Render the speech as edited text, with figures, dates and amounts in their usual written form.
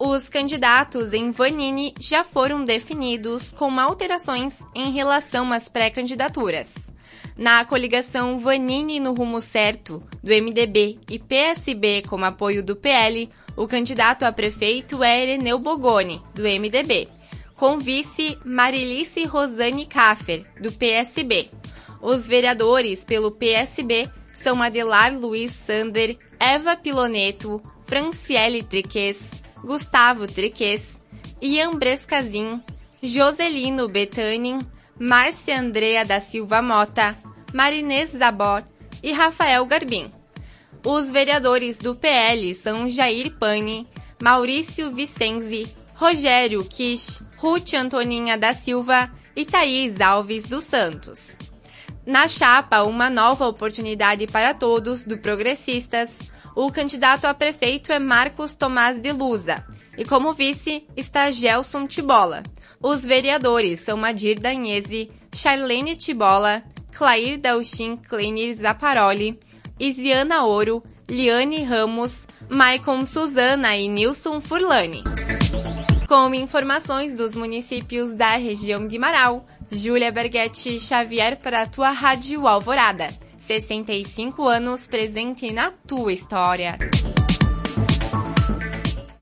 Os candidatos em Vanini já foram definidos com alterações em relação às pré-candidaturas. Na coligação Vanini no Rumo Certo, do MDB e PSB com apoio do PL, o candidato a prefeito é Ireneu Bogoni, do MDB, com vice Marilice Rosane Kaffer, do PSB. Os vereadores pelo PSB são Adelar Luiz Sander, Eva Piloneto, Franciele Triques, Gustavo Triques, Ian Brescazin, Joselino Betanin, Márcia Andrea da Silva Mota, Marinês Zabor e Rafael Garbim. Os vereadores do PL são Jair Pani, Maurício Vicenzi, Rogério Kish, Ruth Antoninha da Silva e Thaís Alves dos Santos. Na chapa Uma Nova Oportunidade para Todos, do Progressistas, o candidato a prefeito é Marcos Tomás de Luza e como vice está Gelson Tibola. Os vereadores são Madir Danhese, Charlene Tibola, Clair Dalchin Kleiner Zaparoli, Isiana Ouro, Liane Ramos, Maicon Suzana e Nilson Furlani. Com informações dos municípios da região de Marau, Júlia Berghetti Xavier para a tua Rádio Alvorada. 65 anos presente na tua história.